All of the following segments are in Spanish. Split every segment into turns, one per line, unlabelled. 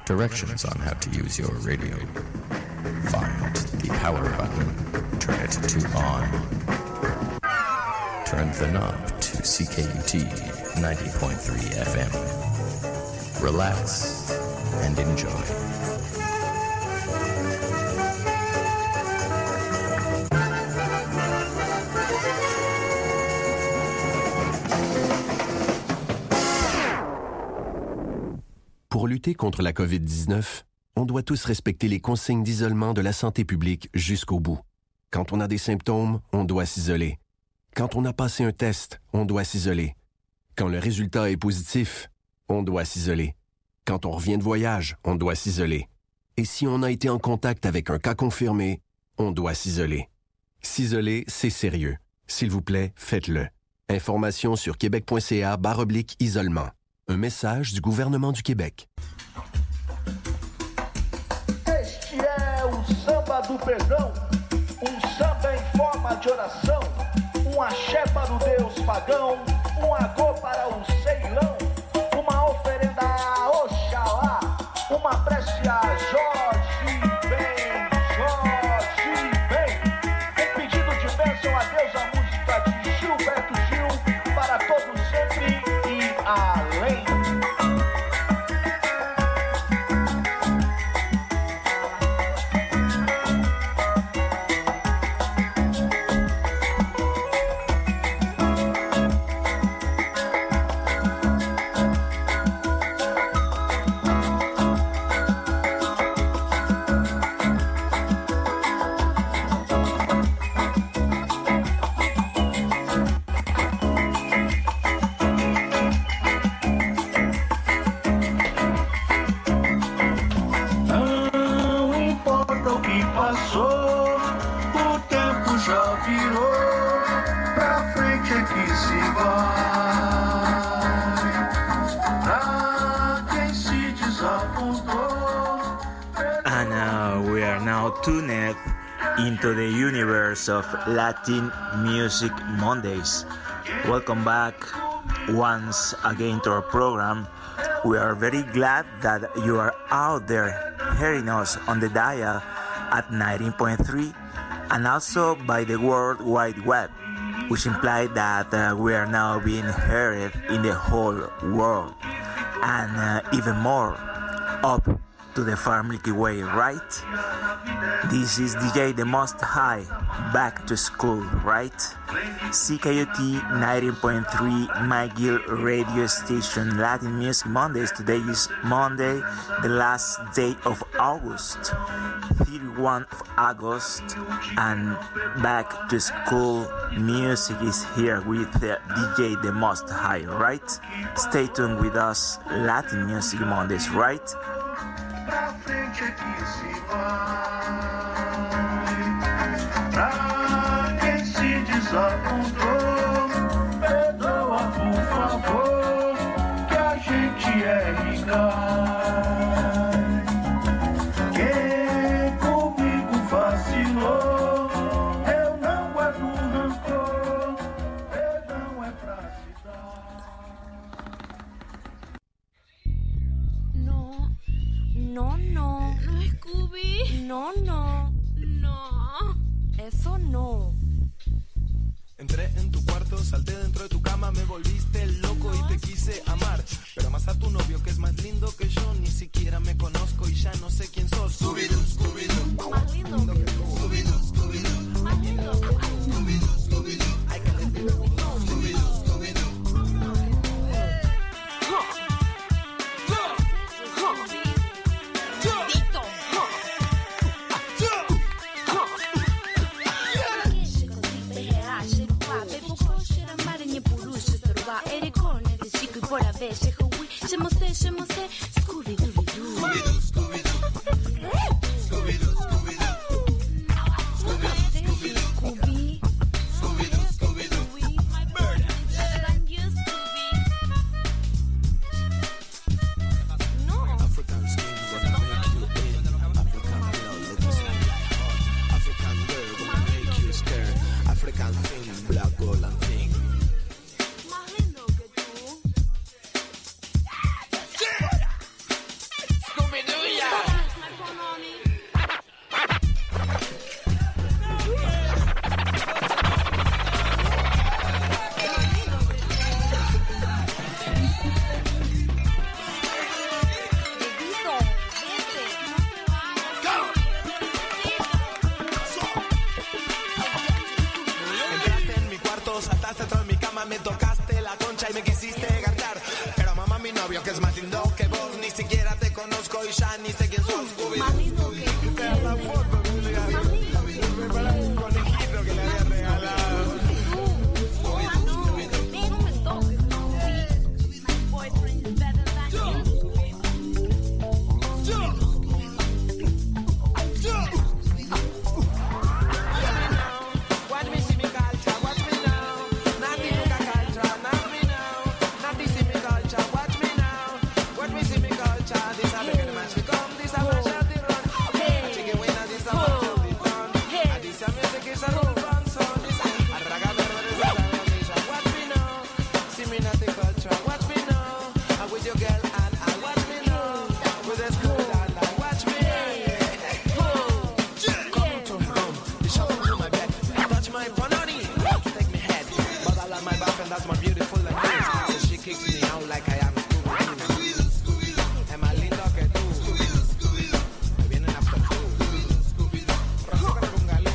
Directions on how to use your radio. Find the power button. Turn it to on. Turn the knob to CKUT 90.3 FM. Relax and enjoy.
Pour lutter contre la COVID-19, on doit tous respecter les consignes d'isolement de la santé publique jusqu'au bout. Quand on a des symptômes, on doit s'isoler. Quand on a passé un test, on doit s'isoler. Quand le résultat est positif, on doit s'isoler. Quand on revient de voyage, on doit s'isoler. Et si on a été en contact avec un cas confirmé, on doit s'isoler. S'isoler, c'est sérieux. S'il vous plaît, faites-le. Information sur québec.ca/isolement. Un message du gouvernement du Québec.
Este é o samba do perdão, samba em forma de oração, axé para o Deus pagão, agô para o Ceilão, uma oferenda a Oxalá, uma prece a Jorge vem, pedido de bênção a Deus, a música de Gilberto Gil, para todos sempre e além.
Tuned into the universe of Latin Music Mondays. Welcome back once again to our program. We are very glad that you are out there hearing us on the dial at 19.3 and also by the World Wide Web, which implies that we are now being heard in the whole world and even more up to the far Milky Way, right? This is DJ The Most High, back to school, right? CKUT 90.3 McGill radio station, Latin Music Mondays. Today is Monday, the last day of August, 31 of August, and back to school music is here with DJ The Most High, right? Stay tuned with us, Latin Music Mondays, right?
Pra frente é que se vai, pra quem se desapontou, perdoa por favor, que a gente é rica. Quem comigo vacilou, eu não guardo rancor, perdão é pra se dar.
No, Scooby. No. Eso no.
Entré en tu cuarto, salté dentro de tu cama, me volviste loco y te quise amar. Pero amas a tu novio que es más lindo que yo, ni siquiera me conozco y ya no sé quién sos. Scooby-Doo, Scooby-Doo.
Más lindo que tú.
Scooby-Doo, Scooby-Doo.
Más lindo que tú.
Scooby-Doo, Scooby-Doo. Hay que decirlo. Scooby-Doo, Scooby-Doo.
Por a ver, je moi sais, Scooby-Doo.
Scooby-Doo, Scooby-Doo. saltaste dentro de mi cama, me tocaste la concha y me quisiste garchar. Pero mamá, mi novio, que es más lindo que vos, ni siquiera te conozco y ya ni sé quién sos.
Más lindo que tú.
La foto, me parece un conejito que le había regalado.
No me toques, no. My boyfriend is better than you.
Watch me see me culture, watch me now. Naughty look a culture, not me now. Naughty see me culture, watch me now. Watch me see me culture. This a big match we come, this a match out the run. A chicken winner, this a match out the run. And this a music is a whole fun song. This a raga verbo, this a this a watch me now. See me naughty culture, watch me now. I'm with your girl and I watch me now. With a school and I watch me. Come to home, the shower in my bed. Touch my panani, to take me head. But I love my boyfriend, that's more beautiful than this. So she kicks me out like I am a Scooby-Doo. Es más lindo que tú. Me vienen after tú. Rosita con galú.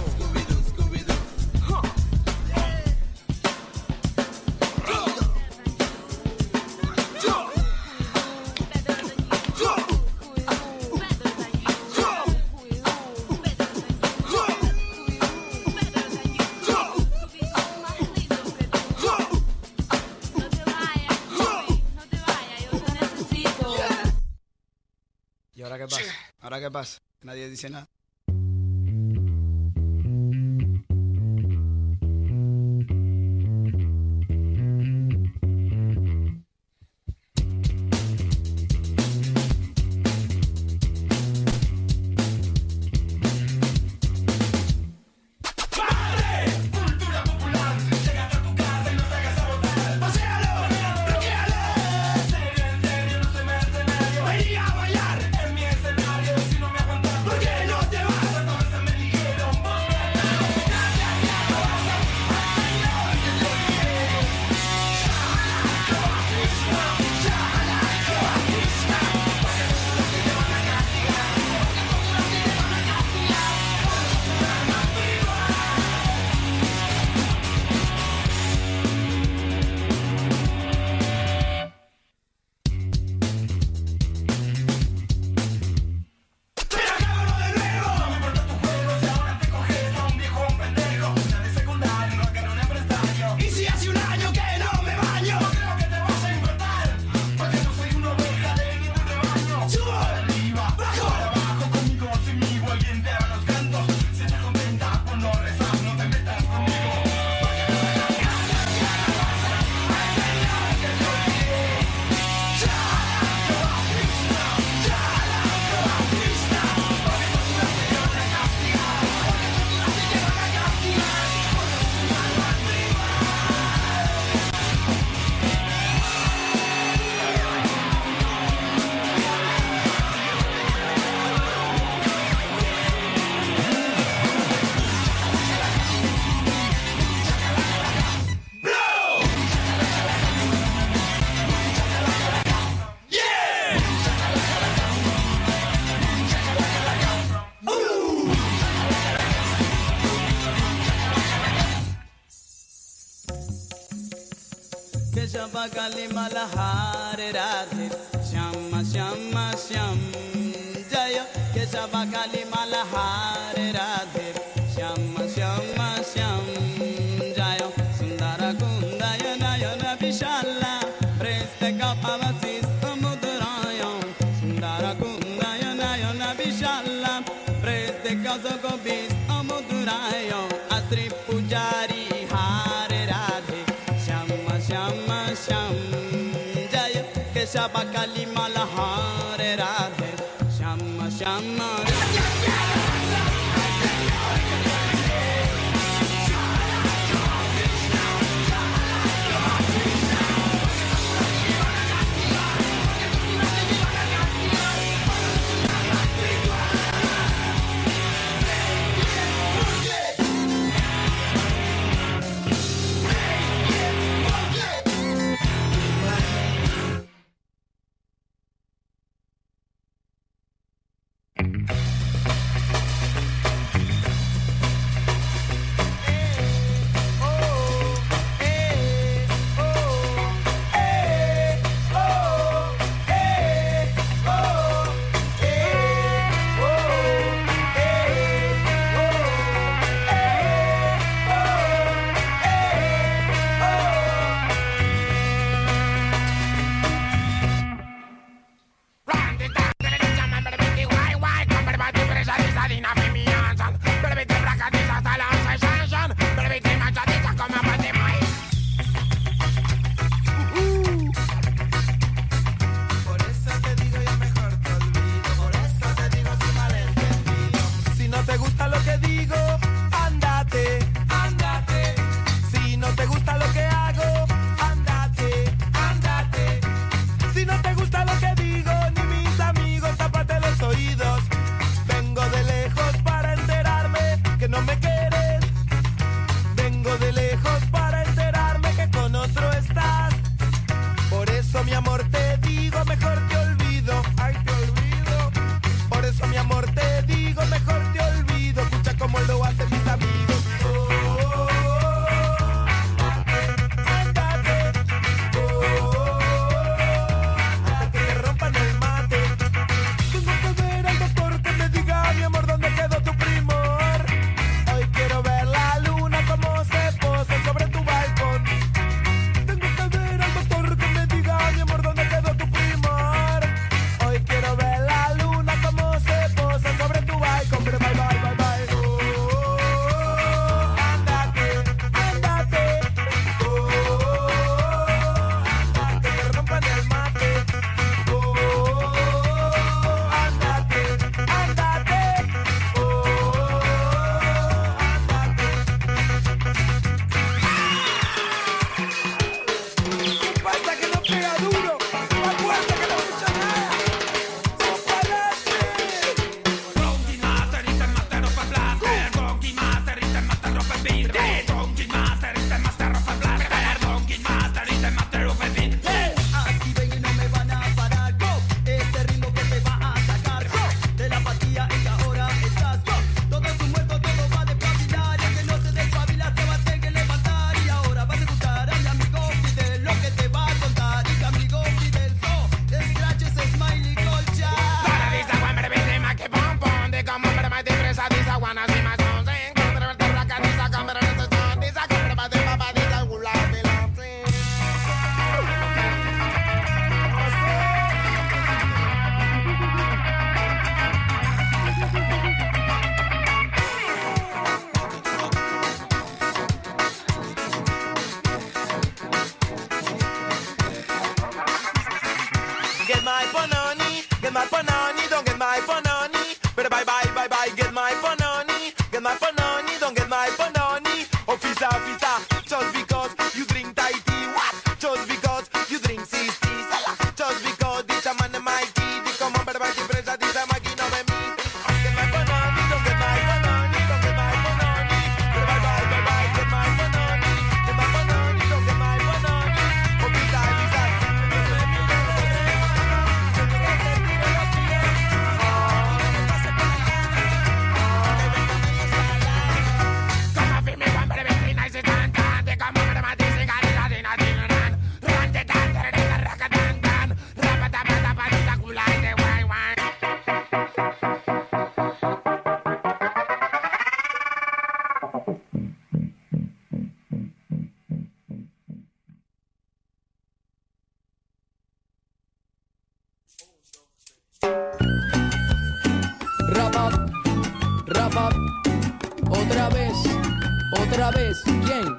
¿Y ahora qué pasa? ¿Ahora qué pasa? Nadie dice nada.
Keshavakali malahare radhe Shyama Shyama Shyam Jaya Keshavakali malahare radhe Shyama Shyama Shyam Jaya Sundara Kundaya Nayana Vishala Preste Kapavasis Muduraya Sundara Kundaya Nayana Vishala Preste Kazakobis Muduraya Atri Pujari Hare Radhe Shyama Shyam Jaya Keshavakali malahare radhe Shyama Shyama
Pasadena for me Johnson. Pero vete bracadiza hasta la sensation. Pero vete machadiza como pate maíz.
Por eso te digo yo mejor te olvido. Por eso te digo sin malentendido. Si no te gusta lo que digo, ándate, ándate. Si no te gusta lo que hago, ándate, ándate. Si no te gusta lo que digo, ni mis amigos, tápate los oídos. Vengo de lejos para enterarme que no me quieres. Vengo de lejos para enterarme que con otro estás. Por eso mi amor te digo, mejor te olvido. Ay, te olvido. Por eso mi amor te digo, mejor te olvido. Escucha como lo hacen mis amigos.
Otra vez, ¿quién?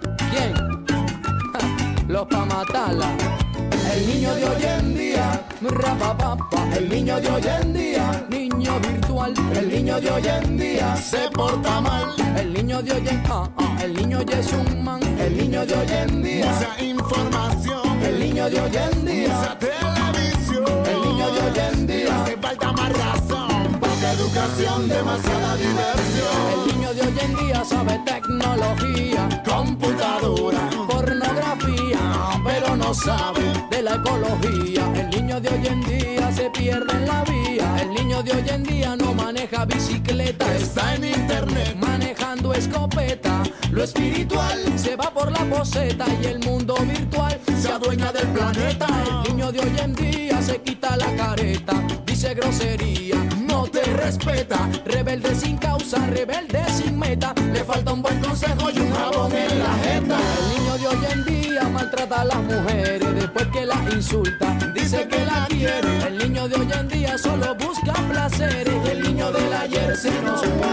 Ja, los pa' matarla. El niño de hoy en día, rapapapa. El niño de hoy en día, niño virtual. El niño de hoy en día se porta mal. El niño de hoy en el niño ya es un man. El niño de hoy en día
mucha información.
El niño de hoy en día
mucha televisión.
El niño de hoy en día
hace falta más razón. Poca educación, demasiada diversión.
El niño de hoy en día sabe tecnología,
computadora,
pornografía, pero no sabe de la ecología. El niño de hoy en día se pierde en la vía. El niño de hoy en día no maneja bicicleta,
está en internet
manejando escopeta. Lo espiritual se va por la poseta y el mundo virtual se adueña del planeta. El niño de hoy en día se quita la careta, dice grosería, no te respeta. Rebelde sin causa, rebelde sin meta. Le falta un buen consejo y un jabón en la jeta. El niño de hoy en día maltrata a las mujeres después que las insulta, dice que la quiere. El niño de hoy en día solo busca placeres y el niño del ayer se nos muere.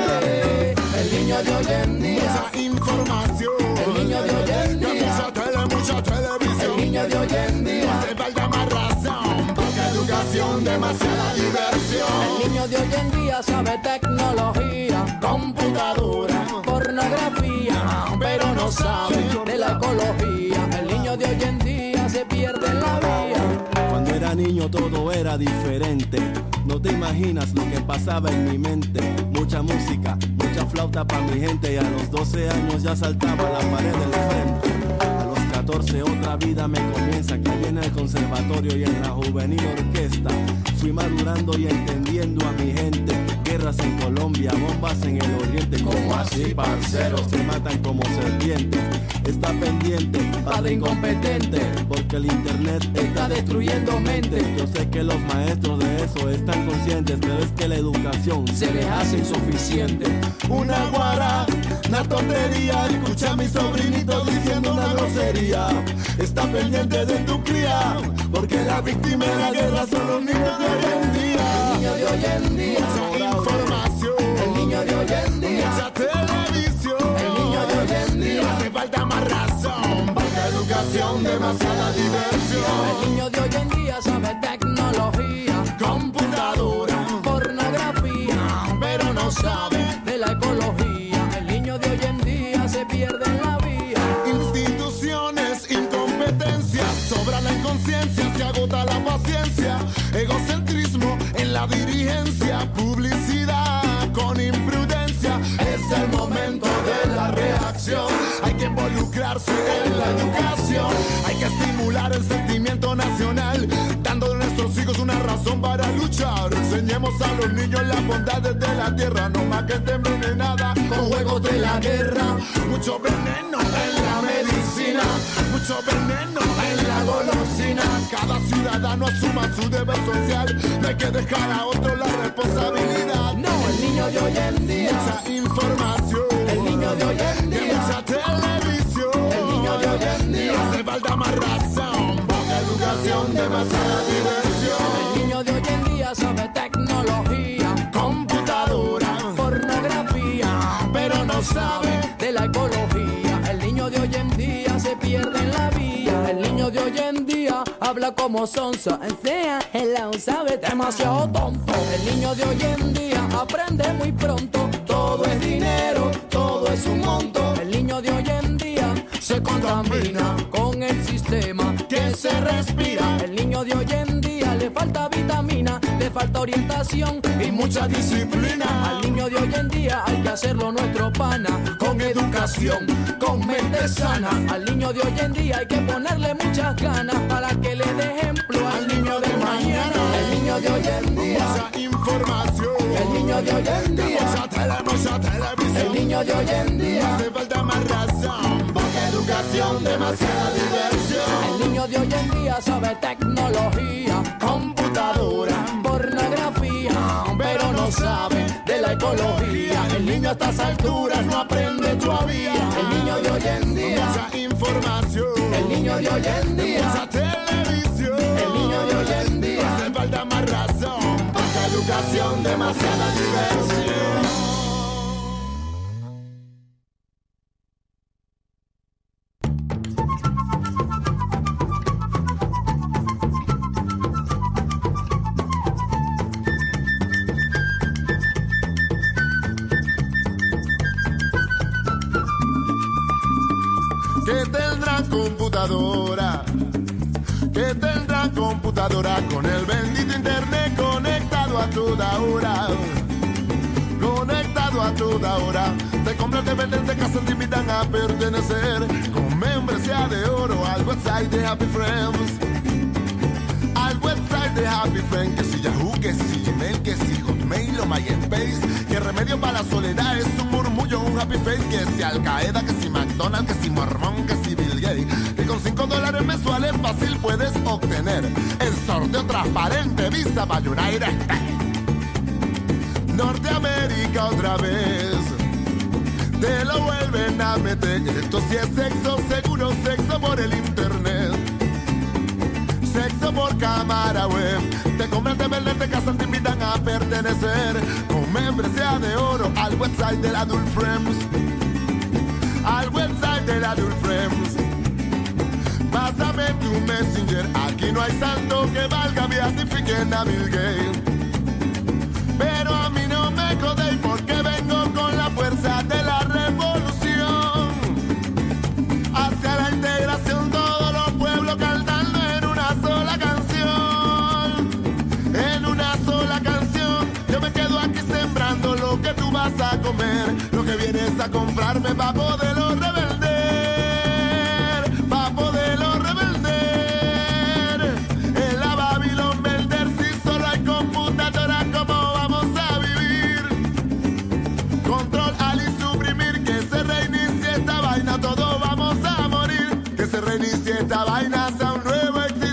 mucha información.
El niño de hoy en día,
mucha televisión.
el niño de hoy en día,
Hace falta más razón, poca educación, demasiada diversión.
el niño de hoy en día sabe tecnología, computadora, pornografía, pero no sabe de la ecología. El niño de hoy en día se pierde en la vía.
Cuando era niño todo era diferente. No te imaginas lo que pasaba en mi mente. Mucha música, mucha flauta pa' mi gente. Y a los 12 años ya saltaba la pared del frente. A los 14 otra vida me comienza. Que ahí en el conservatorio y en la juvenil orquesta fui madurando y entendiendo a mi gente. Guerras en Colombia, bombas en el oriente. Como así, parceros, se matan como serpientes. Está pendiente, padre incompetente, porque el internet está destruyendo mentes. Yo sé que los maestros de eso están conscientes, pero es que la educación se les hace insuficiente.
Una guara, una tontería. Escucha a mi sobrinito diciendo una grosería. Está pendiente de tu cría, porque la víctima de la guerra son los niños de hoy en día.
El niño de hoy en día,
Mucha información.
el niño de hoy en día,
Mucha televisión.
el niño de hoy en día,
Hace falta más razón, poca educación, demasiada diversión.
el niño de hoy en día sabe tecnología,
Computadora,
pornografía, pero no sabe de la ecología. El niño de hoy en día se pierde en la vía.
instituciones, incompetencia, sobra la inconsciencia, se agota la paciencia, egocentrismo en la dirigencia, publicidad con imprudencia. Es el momento de la reacción, hay que involucrarse en la educación, hay que estimular el sentimiento nacional, dando a nuestros hijos una razón para luchar. Enseñemos a los niños las bondades de la tierra, no más que gente envenenada con juegos de la guerra. Mucho veneno en la medicina, mucho veneno en la golosina. Cada ciudadano asuma su deber social, no hay que dejar a otro la responsabilidad.
No, el niño de hoy en día,
Mucha información,
el niño de hoy en
y
día,
mucha televisión.
el niño de hoy en día,
Hace falta más razón, poca educación, demasiada diversión.
el niño de hoy en día sabe tecnología,
Computadora,
pornografía, pero no sabe de la ecología. El niño de hoy en día se pierde en la vía. El niño de hoy en día habla como sonsa, sea hello, sabe demasiado tonto. El niño de hoy en día aprende muy pronto. Todo es dinero, todo es un monto. El niño de hoy en día se contamina con el sistema que se respira. El niño de hoy en día le falta vitamina, le falta orientación y mucha disciplina. Al niño de hoy en día hay que hacerlo nuestro pana, con educación, con mente sana. Al niño de hoy en día hay que ponerle muchas ganas para que le dé ejemplo al niño de mañana. El niño de hoy en día,
mucha información,
el niño de hoy en día,
mucha televisión.
el niño de hoy en día,
Hace falta más razón, poca educación, demasiada diversión.
el niño de hoy en día sabe tecnología, computadora, pornografía, pero no sabe de la ecología. El niño a estas alturas no aprende todavía. El niño de hoy en día,
Mucha información,
el niño de hoy en día,
mucha televisión.
el niño de hoy en día,
Hace falta más razón, poca educación, demasiada diversión. Que tendrá computadora, que tendrá computadora con el bendito internet conectado a toda hora, conectado a toda hora. Te compran, te venden, te casan, te invitan a pertenecer con membresía de oro al website de Happy Friends, al website de Happy Friends. Que si Yahoo, que si Gmail, que si Hotmail o MySpace, que remedio para la soledad es un murmullo, un Happy Face. Que si Al Qaeda, que si McDonald's, que si Mormón, que si Bill Gates, que con $5 mensuales fácil puedes obtener el sorteo transparente Visa para United States, Norteamérica otra vez. Te lo vuelven a meter. Esto sí es sexo seguro, sexo por el internet, sexo por cámara web. Te compran, te venden, te casan, te invitan a pertenecer con membresía de oro al website del Adult Friends, al website de la Adult Friends. Pásame tu messenger, aquí no hay santo que valga, beatifiquen a Bill Gates. Pero a mí no me jodéis porque vengo con la fuerza de la revolución. Hacia la integración todos los pueblos cantando en una sola canción. En una sola canción yo me quedo aquí sembrando lo que tú vas a comer. Lo que vienes a comprarme pa' poderlo revender, pa' poderlo revender. En la Babylon Belder si solo hay computadoras, ¿cómo vamos a vivir? Control al y suprimir, que se reinicie esta vaina, todos vamos a morir. Que se reinicie esta vaina hasta un nuevo existir.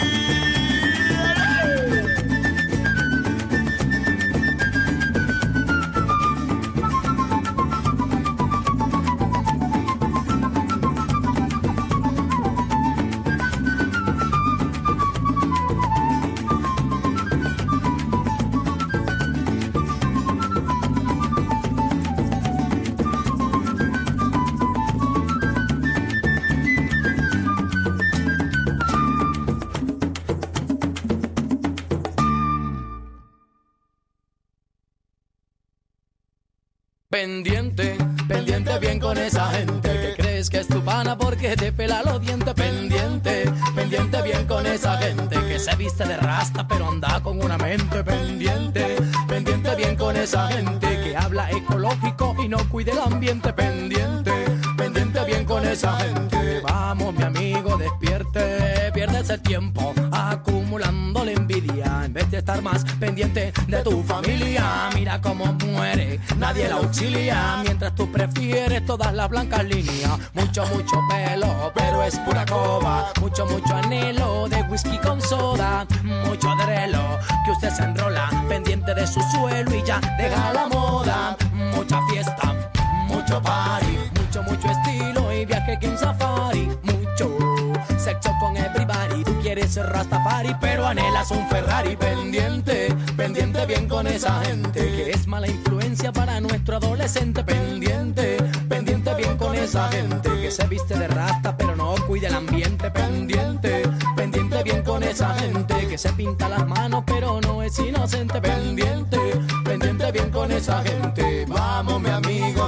Pendiente, pendiente bien con esa gente que crees que es tu pana porque te pela los dientes. Pendiente, pendiente bien con esa gente que se viste de rasta pero anda con una mente. Pendiente, pendiente bien con esa gente que habla ecológico y no cuide el ambiente. Pendiente, pendiente bien con esa gente. Vamos mi amigo, despierte, pierdes el tiempo acumulando la envidia en vez de estar más pendiente de tu familia. Mira cómo muere, nadie la auxilia, mientras tú prefieres todas las blancas líneas. Mucho, mucho pelo, pero es pura coba. Mucho, mucho anhelo de whisky con soda. Mucho drelo, que usted se enrola pendiente de su suelo y ya deja la moda. Mucha fiesta, mucho party, mucho, mucho estilo y viaje que en safari. Mucho sexo con everybody, tú quieres ser Rastafari pero anhelas un Ferrari. Pendiente, pendiente bien con esa gente que es mala influencia para nuestro adolescente. Pendiente, pendiente bien con esa gente que se viste de rasta pero no cuida el ambiente. Pendiente, pendiente bien con esa gente que se pinta las manos pero no es inocente. Pendiente, pendiente bien con esa gente. Vamos mi amigo,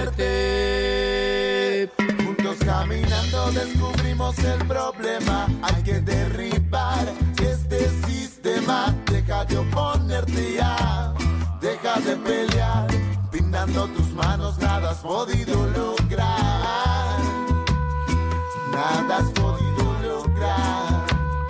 despierte.
Juntos caminando descubrimos el problema. Hay que derribar este sistema. Deja de oponerte ya, deja de pelear. Pintando tus manos nada has podido lograr. Nada has podido lograr.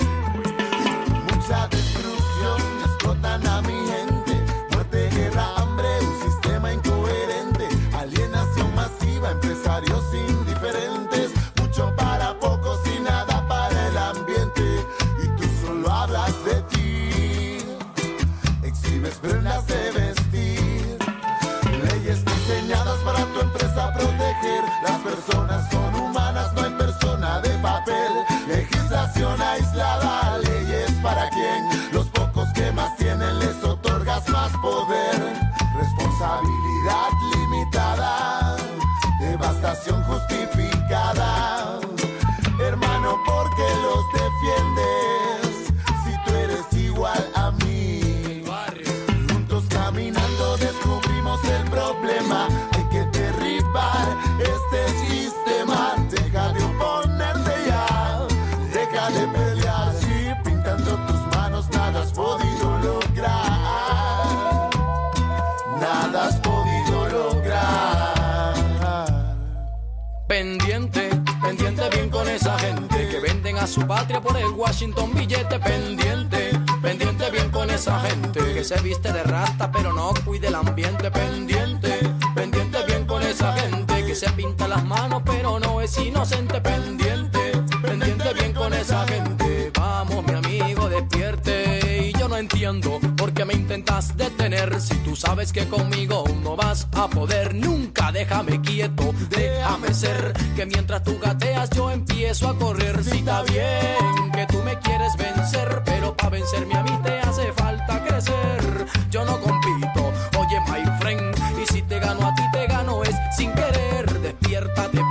Mucha destrucción, explotan a mi gente. Muerte, guerra, hambre, un sistema incoherente. Alienación masiva, empresarios indiferentes. Mucho para pocos y nada para el ambiente. Y tú solo hablas de ti. Exhibes prendas de vestir. Leyes diseñadas para tu empresa proteger. Las personas son humanas, no hay persona de papel. Legislación aislada, leyes para quien. Los pocos que más tienen les otorgas más poder. Responsabilidad limitada, devastación justificada. Hermano, ¿por qué los defiendes? Si tú eres igual a mí. Juntos caminando descubrimos el problema. Hay que derribar este sistema. Deja de oponerte ya, deja de pelear. Sí, pintando tus manos nada has podido lograr. Nada has podido lograr.
Pendiente, pendiente bien con esa gente que venden a su patria por el Washington billete. Pendiente, pendiente bien con esa gente que se viste de rasta pero no cuida el ambiente. Pendiente, pendiente bien con esa gente que se pinta las manos pero no es inocente. Pendiente, pendiente bien con esa gente. Vamos mi amigo, despierte. Y yo no entiendo por qué me intentas detener si tú sabes que conmigo no vas a poder. Nunca déjame quieto, déjame ser, que mientras tú gateas yo empiezo a correr. Si está bien que tú me quieres vencer, pero para vencerme a mí te hace falta crecer. Yo no compito, oye my friend, y si te gano a ti te gano es sin querer. Despiértate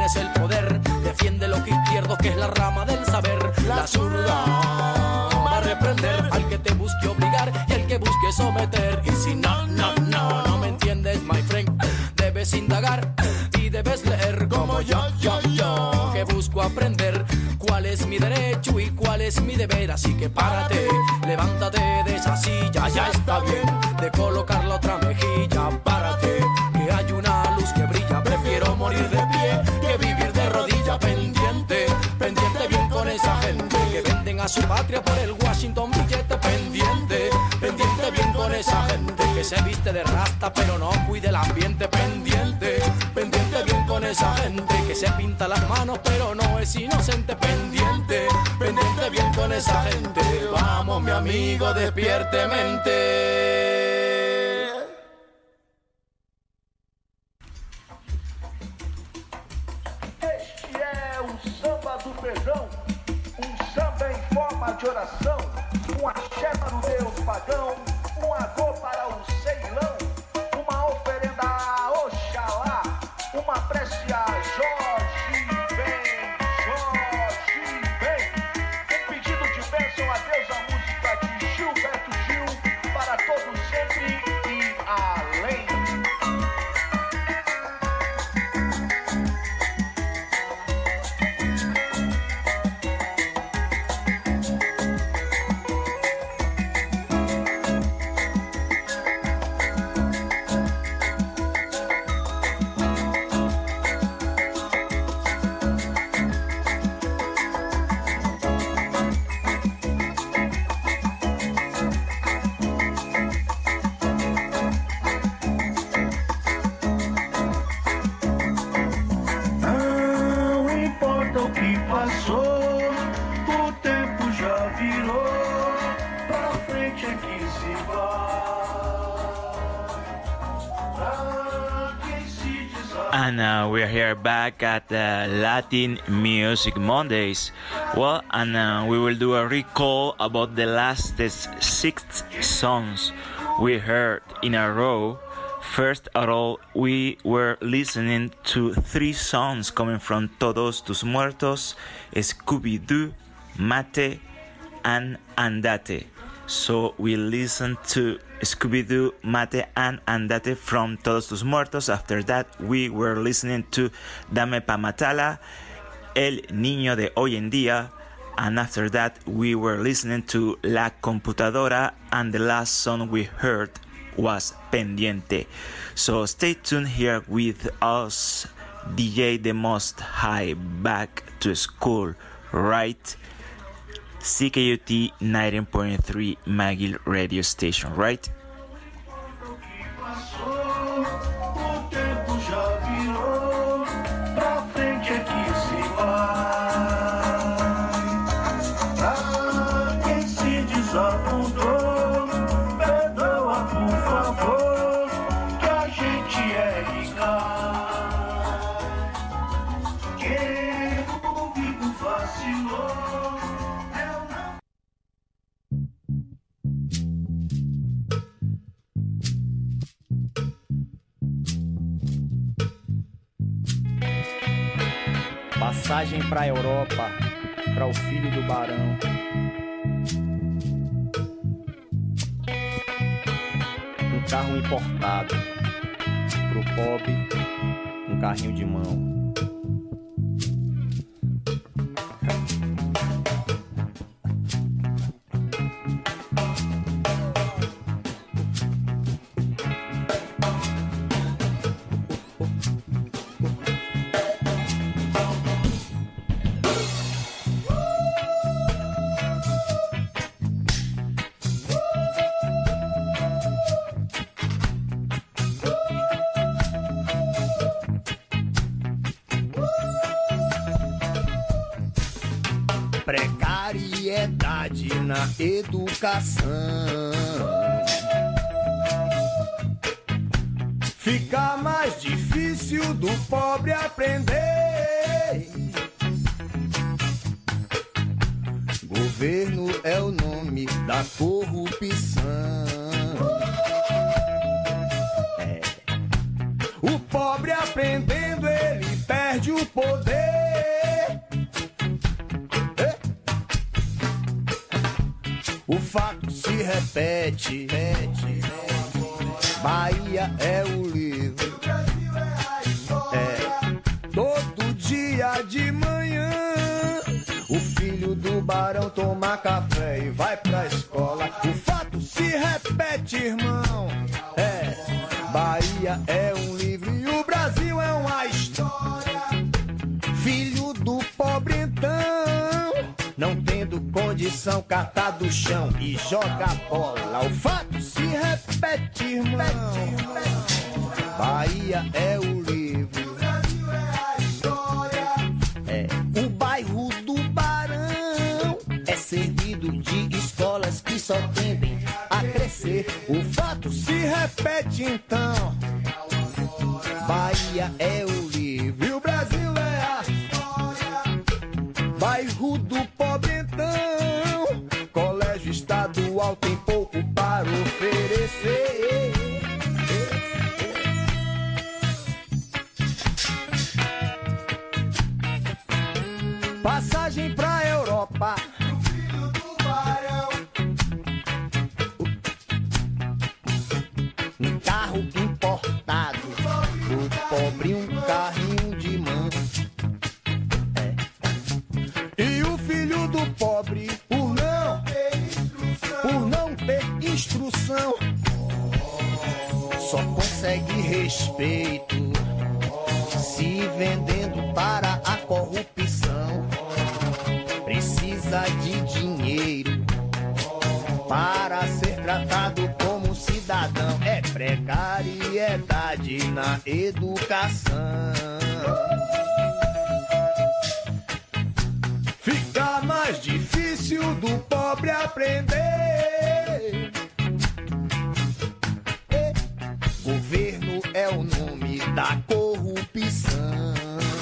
tienes el poder. Defiende lo que izquierdo, que es la rama del saber. La zurda va a reprender al que te busque obligar y al que busque someter. Y si no me entiendes, my friend, debes indagar y debes leer como yo, que busco aprender cuál es mi derecho y cuál es mi deber. Así que párate, levántate de esa silla, ya está bien de colocar la otra mejilla. Párate, que hay una luz que brilla, prefiero morir de pie que vivir de rodilla. Pendiente bien con esa gente que venden a su patria por el Washington billete. Pendiente bien con esa gente que se viste de rasta pero no cuida el ambiente. Pendiente bien con esa gente que se pinta las manos pero no es inocente. Pendiente bien con esa gente. Vamos mi amigo, despierte mente.
Este é o samba do perdão, samba em forma de oração, axé para o Deus pagão, agô para o Ceilão, uma oferenda a Oxalá, uma prece a Jorge vem, pedido de bênção a Deus, a música de Gilberto Gil, para todos sempre e além.
And we are here back at Latin Music Mondays. Well, and we will do a recall about the last 6 songs we heard in a row. First of all, we were listening to 3 songs coming from Todos Tus Muertos, Scooby-Doo, Mate, and Andate. So we listened to Scooby-Doo, Mate, and Andate from Todos Tus Muertos. After that, we were listening to Dame Pa Matala, El Niño de Hoy en Día, and after that, we were listening to La Computadora, and the last song we heard was Pendiente. So stay tuned here with us, DJ The Most High, back to school, right? CKUT 19.3 McGill radio station, right?
Passagem pra Europa, pra o filho do barão. Um carro importado, pro pobre, um carrinho de mão.
Precariedade na educação, fica mais difícil do pobre aprender. Governo é o nome da corrupção. O pobre aprendendo, ele perde perde o poder. O fato se repete. Bahia é o livro. Todo dia de manhã o filho do barão toma café e vai pra escola. O fato se repete, irmão. Bahia é um livro e o Brasil é uma história. Filho do pobre então, não tendo condição, cata do chão e joga bola. O fato se repete, irmão. Bahia é o livro. O bairro do Barão é servido de escolas que só tendem a crescer. O fato se repete então. Bahia é o livro e o Brasil é a história. Bairro do pobre então, colégio estadual tem pouco para oferecer. Passagem pra Europa. Filho do barão. Um carro importado. O pobre um carrinho de mão. E o filho do pobre, por não ter instrução, só consegue respeito se vendendo para a corrupção. Precisa de dinheiro para ser tratado como cidadão. É precariedade na educação. Fica mais difícil do pobre aprender. Governo é o nome da corrupção.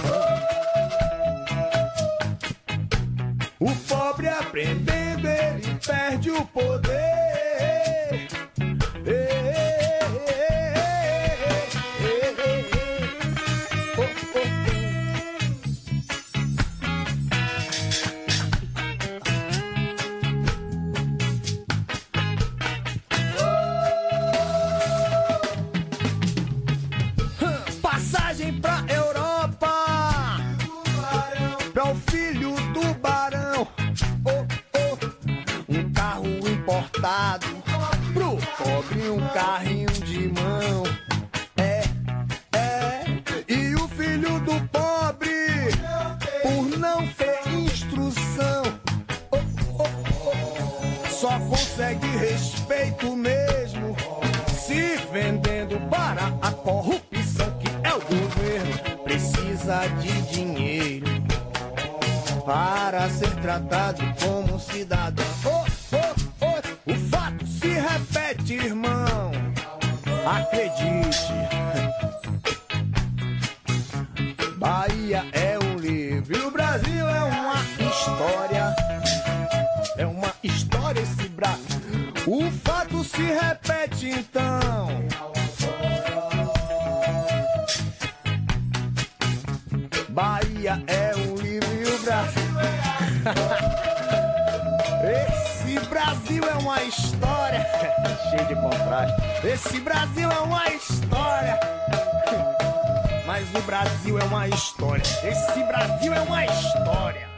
O pobre aprendendo, ele perde o poder. Passagem pra Europa, pra o filho do barão. Um carro importado, pro pobre um carrinho de mão. E o filho do pobre, por não ter instrução, só consegue respeito mesmo se vendendo para a corrupção, que é o governo. Precisa de dinheiro para ser tratado como cidadão. O fato se repete, irmão. Acredite. Bahia é um livro e o Brasil é uma história. É uma história esse Brasil. O fato se repete então. Bahia é um livro e o Brasil esse Brasil é uma história. Cheio de contraste. Esse Brasil é uma história. Mas o Brasil é uma história. Esse Brasil é uma história.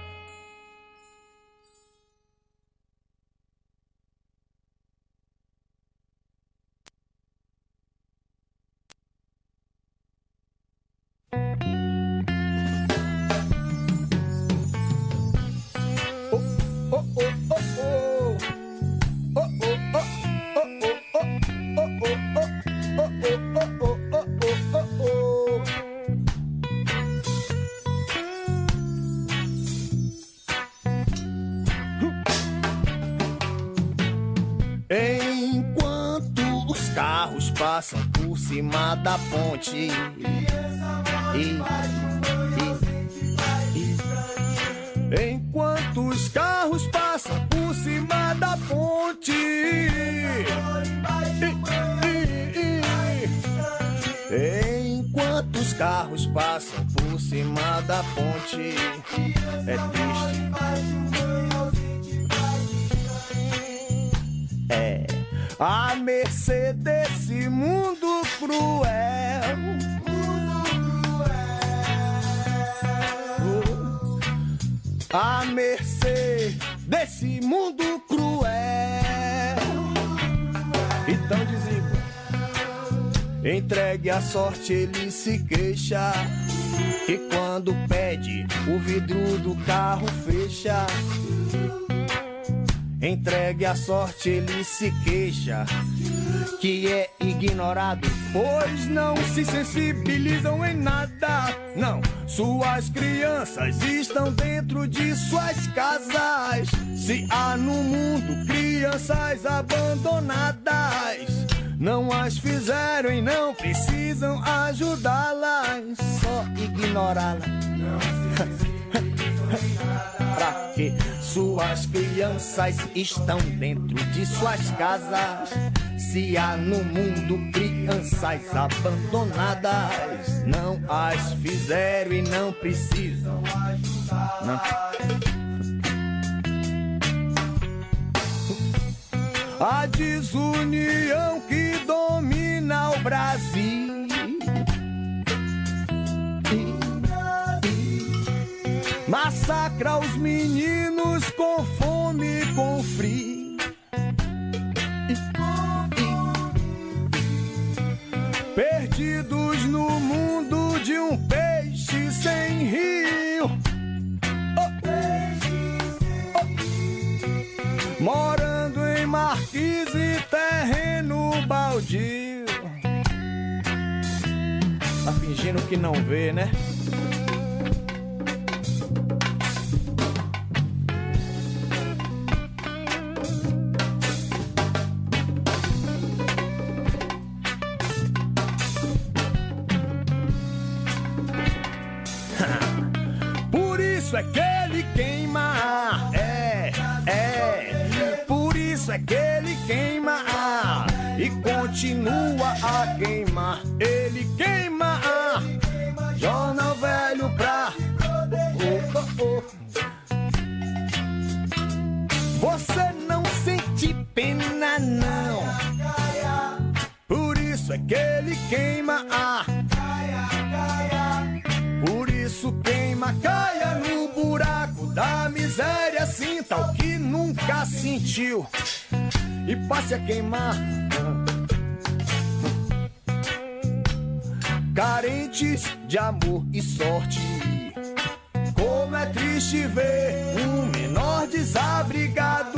Enquanto os carros passam por cima da ponte, enquanto os carros passam por cima da ponte, enquanto Enquanto os carros passam por cima da ponte, é triste. É à mercê desse mundo cruel. À mercê desse mundo cruel. Então desigual, entregue a sorte, ele se queixa. E quando pede, o vidro do carro fecha. Entregue a sorte, ele se queixa, que é ignorado, pois não se sensibilizam em nada. Não, suas crianças estão dentro de suas casas. Se há no mundo crianças abandonadas, não as fizeram e não precisam ajudá-las, só ignorá-las. Pra que suas crianças estão dentro de suas casas? Se há no mundo crianças abandonadas, não as fizeram e não precisam ajudar. A desunião que domina o Brasil massacra os meninos com fome e com frio. Perdidos no mundo de um peixe sem rio. Morando em marquise e terreno baldio. Tá fingindo que não vê, né? É que ele queima, por isso é que ele queima e continua a queimar. Ele queima, jornal velho pra Você não sente pena não, por isso é que ele queima, por isso queima, caia no buraco da miséria, sinta o que nunca sentiu e passe a queimar. Carentes de amor e sorte, como é triste ver um menor desabrigado,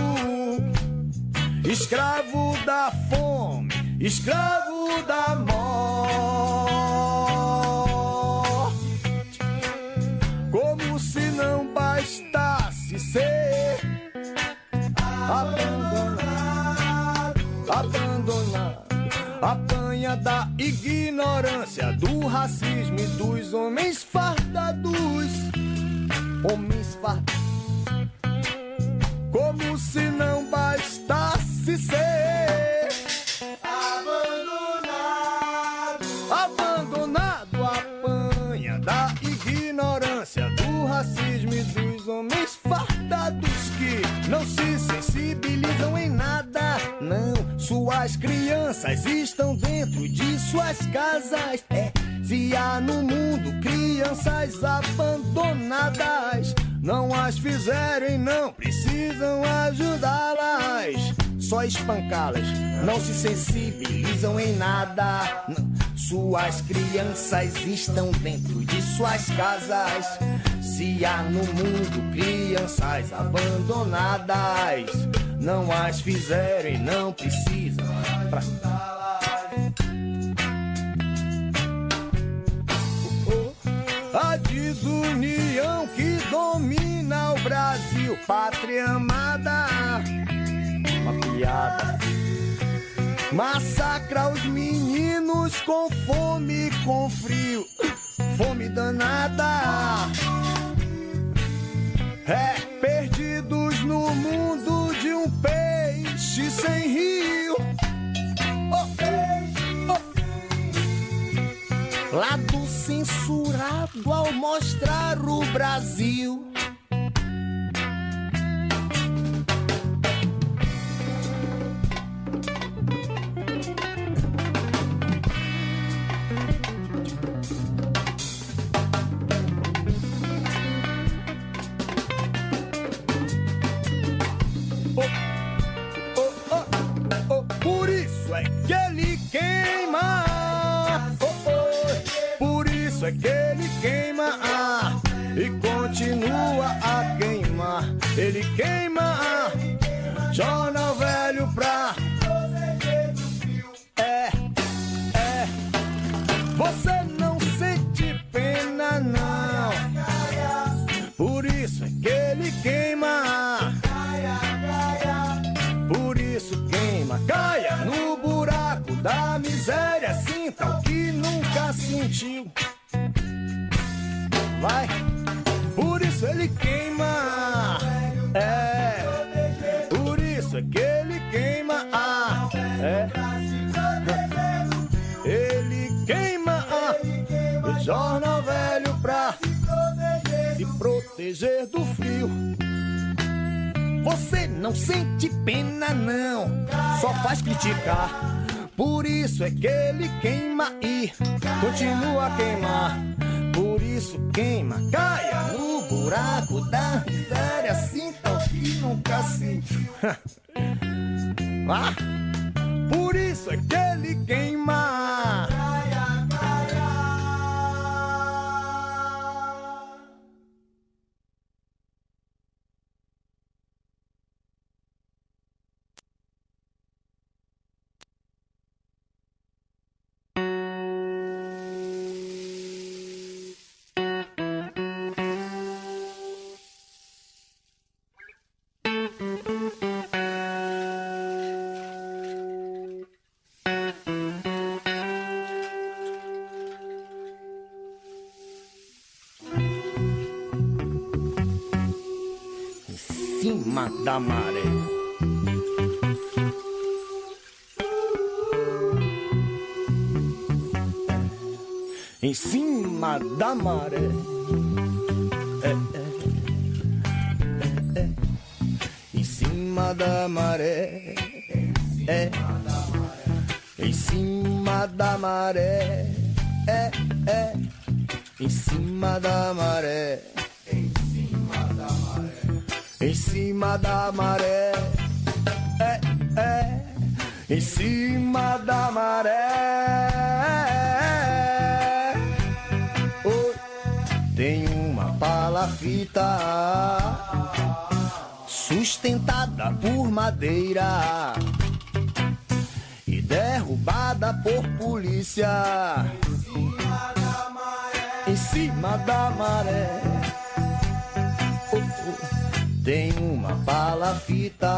escravo da fome, escravo da morte. Como se não bastasse ser abandonado, apanha da ignorância, do racismo e dos homens fardados, homens fardados. Como se não bastasse ser abandonado, apanha da ignorância, do racismo e dos homens fardados que não se sensibilizam em nada. Não, suas crianças estão dentro de suas casas. Se há no mundo crianças abandonadas, não as fizeram e não precisam ajudá-las, só espancá-las, não se sensibilizam em nada. Não. Suas crianças estão dentro de suas casas. Se há no mundo crianças abandonadas, não as fizeram e não precisam ajudá-las. A desunião que domina o Brasil, pátria amada, uma piada, massacra os meninos com fome e com frio, fome danada. Perdidos no mundo de um peixe sem rio. lado censurado ao mostrar o Brasil. Por isso é que ele queima. Por isso é que ele queima e continua a queimar. Ele queima jornal velho pra você não sente pena não. Por isso é que ele queima. Por isso queima, caia no buraco da miséria, sinta o que nunca sentiu. Vai, por isso ele queima. Por isso é que ele queima. Ele queima o jornal velho pra se proteger do frio. Você não sente pena não, só faz criticar. Por isso é que ele queima e continua a queimar. Por isso queima, caia no buraco da miséria, sinta o que nunca sentiu. Por isso é que ele queima. Da maré. Em cima da maré. Em cima da maré. Em cima da maré. Em cima da maré. Em cima da maré, em cima da maré. Tem uma palafita sustentada por madeira e derrubada por polícia. Em cima da maré. Tem uma palafita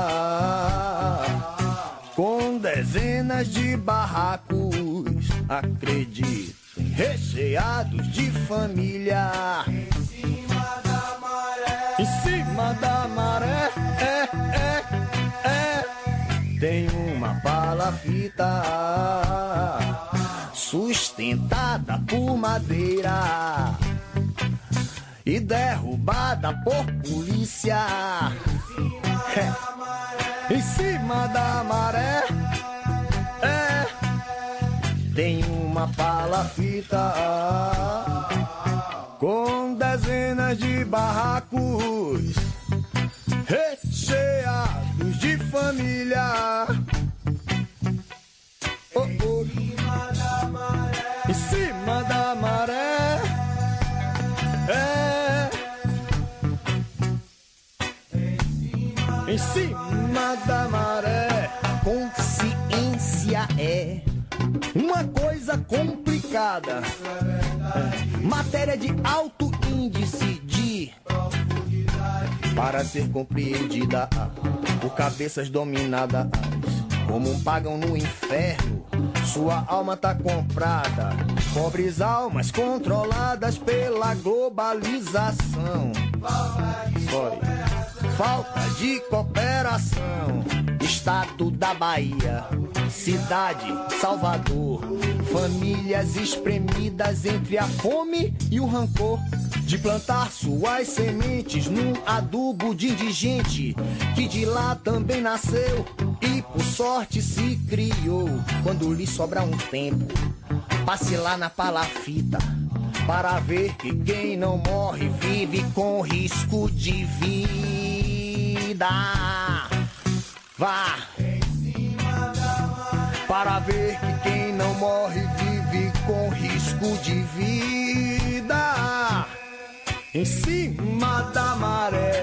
com dezenas de barracos, acredito, recheados de família. Em cima da maré. Em cima da maré. Tem uma palafita sustentada por madeira e derrubada por polícia. Em cima da maré. Tem uma palafita com dezenas de barracos recheados de família. Em cima da maré. Em cima da maré. Consciência é uma coisa complicada, matéria de alto índice de para ser compreendida por cabeças dominadas como um pagão no inferno. Sua alma tá comprada, pobres almas controladas pela globalização. Falta de cooperação. Estado da Bahia, cidade Salvador, famílias espremidas entre a fome e o rancor, de plantar suas sementes num adubo de indigente, que de lá também nasceu e por sorte se criou. Quando lhe sobra um tempo, passe lá na palafita, para ver que quem não morre vive com risco de vida. Vá! Para ver que quem não morre vive com risco de vida. Em cima da maré.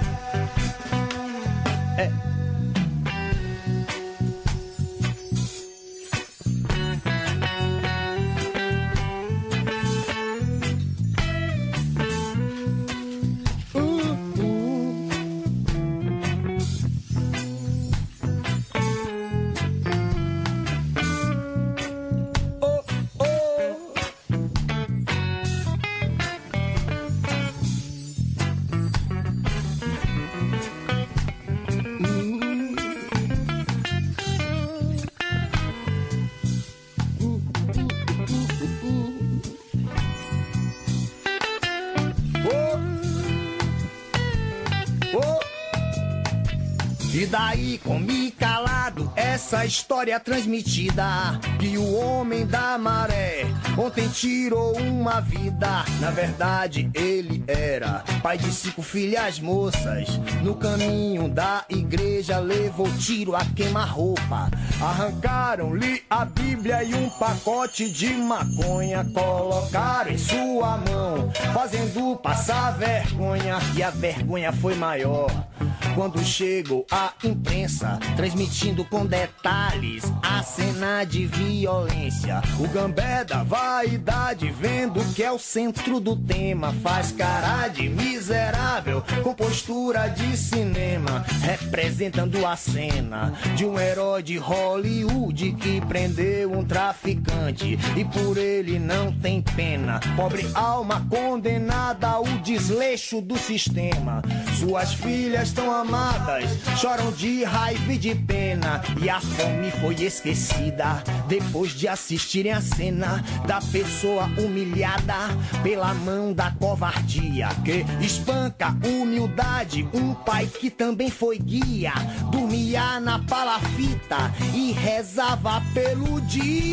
E daí, comi calado, essa história transmitida, que o homem da maré ontem tirou uma vida. Na verdade, ele era pai de 5 filhas moças. No caminho da igreja levou tiro a queima-roupa. Arrancaram-lhe a Bíblia e um pacote de maconha. Colocaram em sua mão, fazendo passar vergonha. E a vergonha foi maior quando chegou a imprensa, transmitindo com detalhes a cena de violência. O gambé da vaidade, vendo que é o centro do tema, faz cara de miserável com postura de cinema, representando a cena de um herói de Hollywood que prendeu um traficante e por ele não tem pena. Pobre alma condenada ao desleixo do sistema. Suas filhas estão amadas, choram de raiva e de pena, e a fome foi esquecida depois de assistirem a cena da pessoa humilhada pela mão da covardia, que espanca humildade. Um pai que também foi guia, dormia na palafita e rezava pelo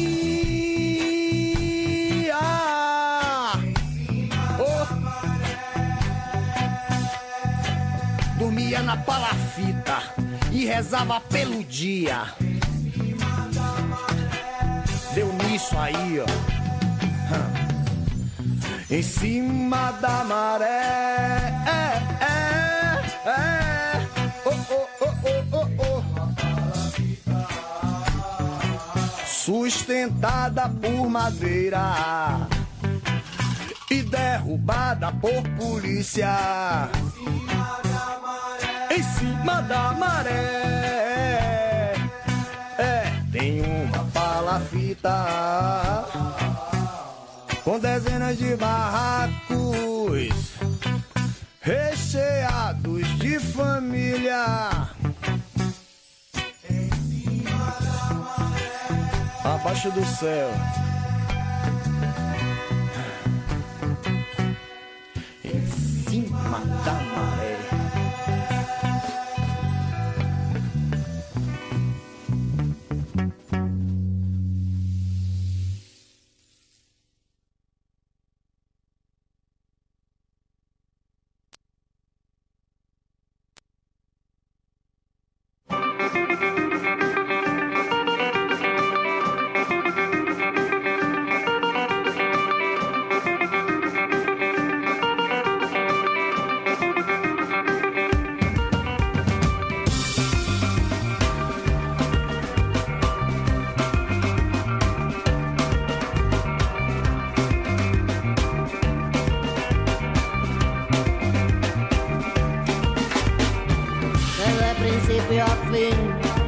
dia. Dormia na palafita e rezava pelo dia. Deu nisso aí, ó. Em cima da maré. Sustentada por madeira e derrubada por polícia. Em cima da maré, tem uma palafita com dezenas de barracos recheados de família. Em cima da maré, abaixo do céu. Em cima da maré.
principio a fin,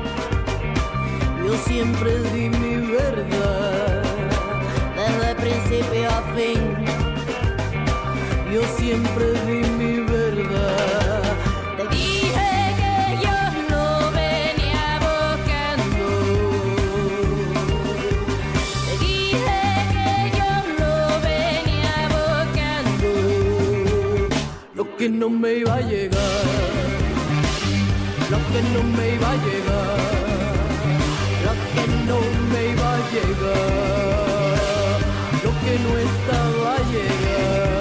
yo siempre di mi verdad. Desde principio a fin, yo siempre di mi verdad. Te dije que yo no venía buscando, te dije
que no me iba a llegar, lo que no me iba a llegar, lo que no me iba a llegar, lo que no estaba a llegar.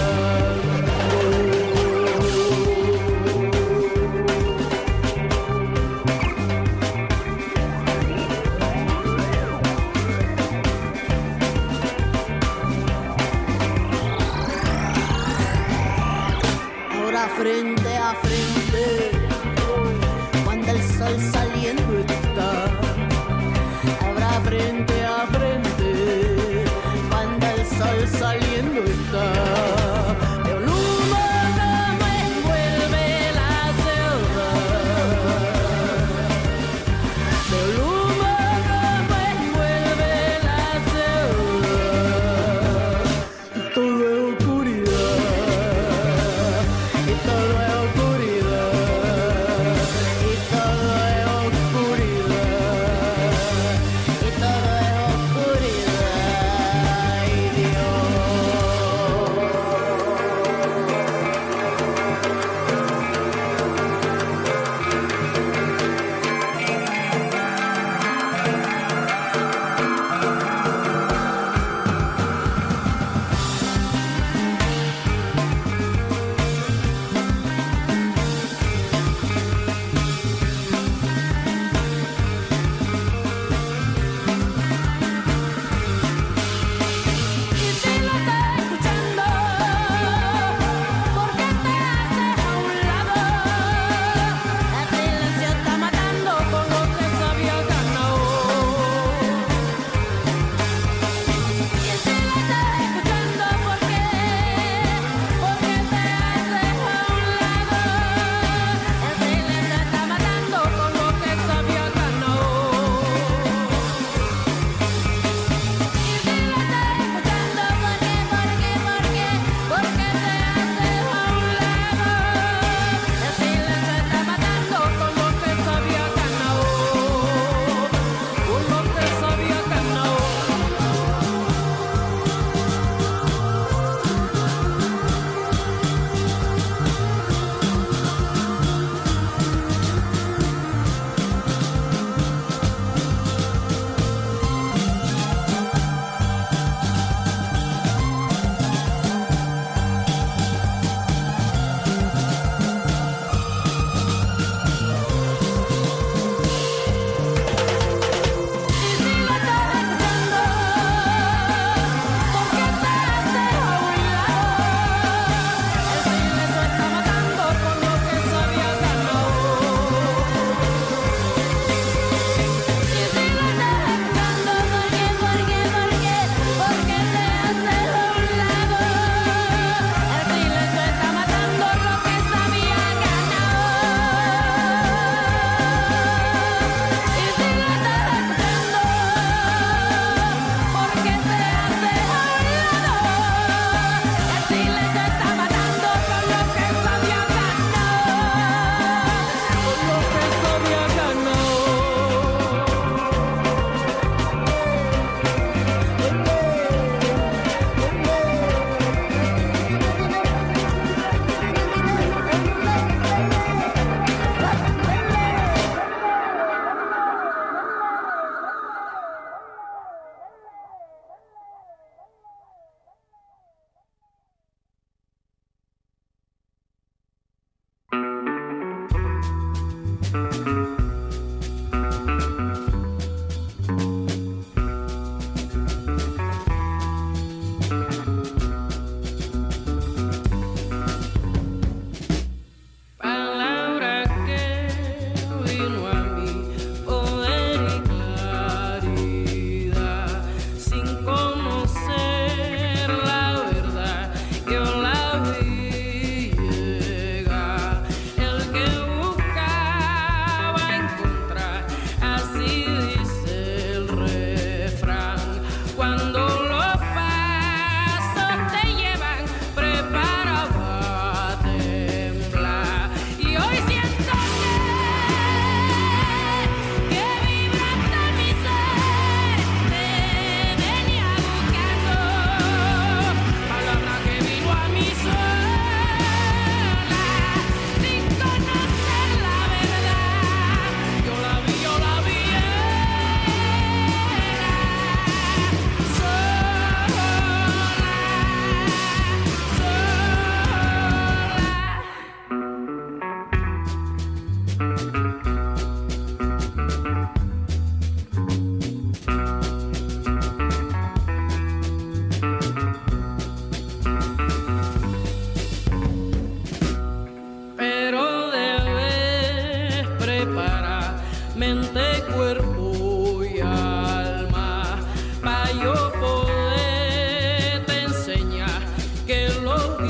Frente a frente, cuando el sol saliendo está. Ahora frente a frente, cuando el sol saliendo está. El humo no me envuelve la selva. El humo no me envuelve la selva. Todo es oscuridad. Todo es oscuridad, y todo es oscuridad, y todo es oscuridad, y Dios.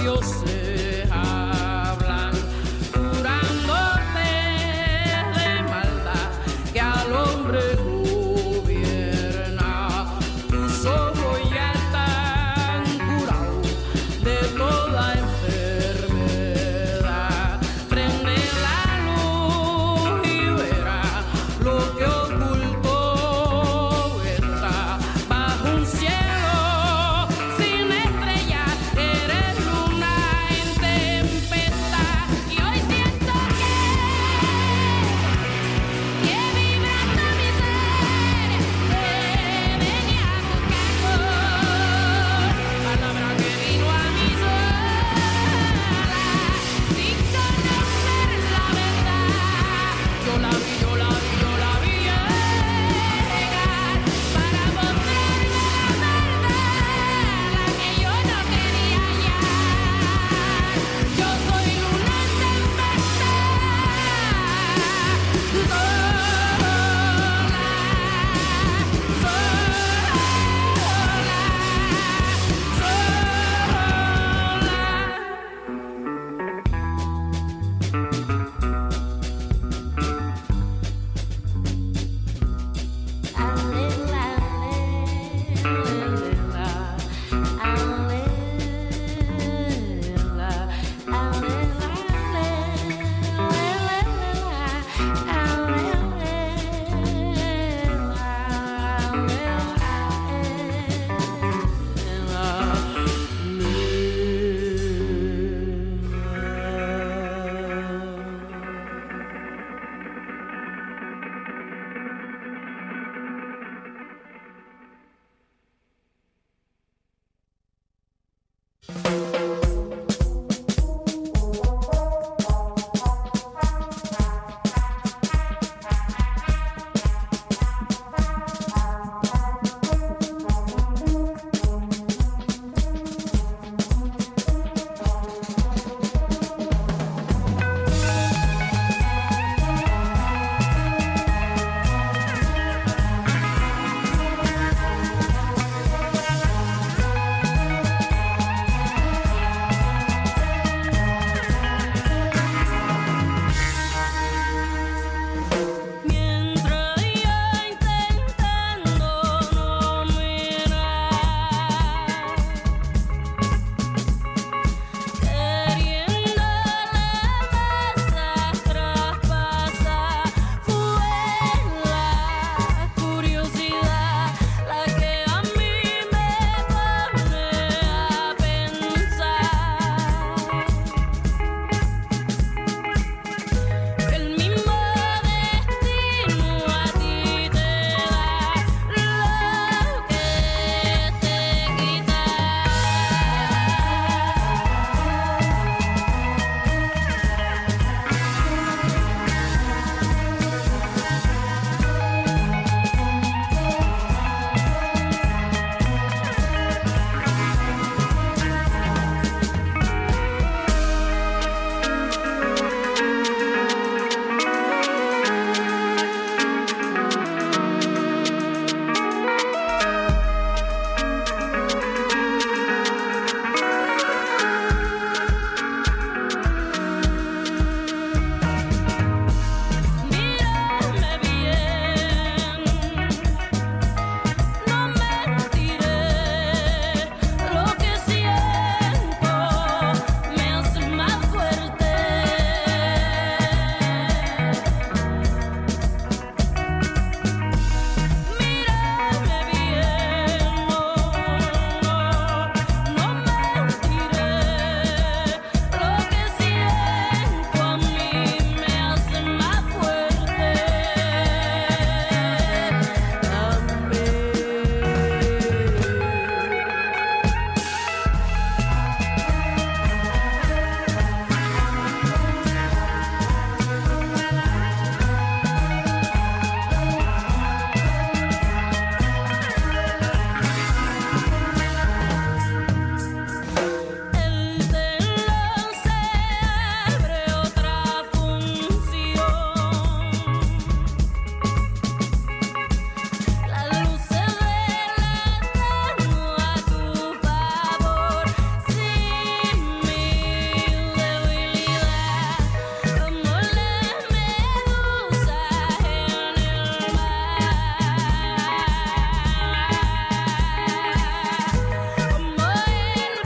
dioses hablan, curándote de maldad que al hombre gobierna. Tus ojos ya están curados de toda enfermedad. Prende la luz y verás lo que oculto está bajo un cielo sin estrellas. Eres luna en tempestad y hoy siento que vibrando mi ser te venía tocando palabra que vino a mis alas sin conocer la verdad. Yo la vi llegar para mostrarme la verdad, la que yo no quería hallar. Yo soy luna en